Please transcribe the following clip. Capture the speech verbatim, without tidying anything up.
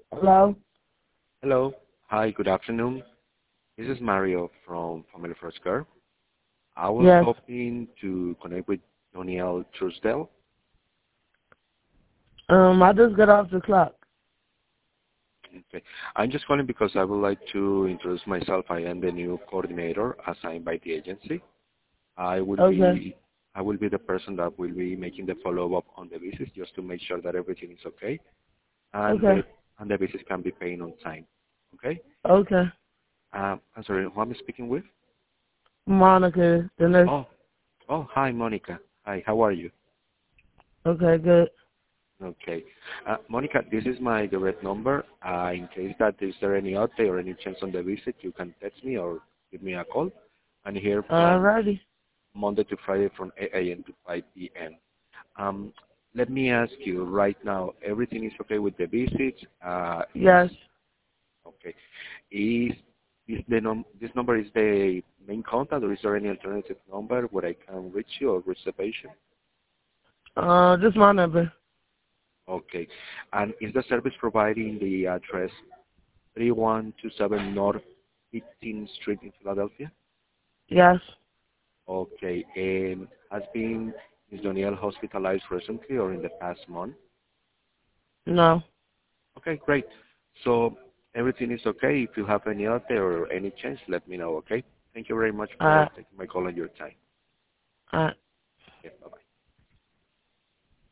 Hello? Hello. Hi, good afternoon. This is Mario from Family First Care. I was Yes. hoping to connect with Doniel Truesdale. Um, I just got off the clock. Okay. I'm just calling because I would like to introduce myself. I am the new coordinator assigned by the agency. I will Okay. be I will be the person that will be making the follow-up on the visits just to make sure that everything is okay and Okay. the and the visits can be paying on time. Okay? Okay. Um, I'm sorry, who am I speaking with? Monica, the nurse. Oh, oh, hi, Monica. Hi, how are you? Okay, good. Okay. Uh, Monica, this is my direct number. Uh, in case that is there any update or any chance on the visit, you can text me or give me a call. I'm here from Alrighty. Monday to Friday from eight a m to five p m. Um, let me ask you right now, everything is okay with the visits? Uh, is Yes. okay. Is is the num this number is the main contact, or is there any alternative number where I can reach you or reach the patient? Uh, just my number. Okay. And is the service providing the address three one two seven North fifteenth Street in Philadelphia? Yes. Okay. And has been Miz Doniel hospitalized recently or in the past month? No. Okay, great. So everything is okay. If you have any update or any change, let me know, okay? Thank you very much for Alright. taking my call on your time. Alright.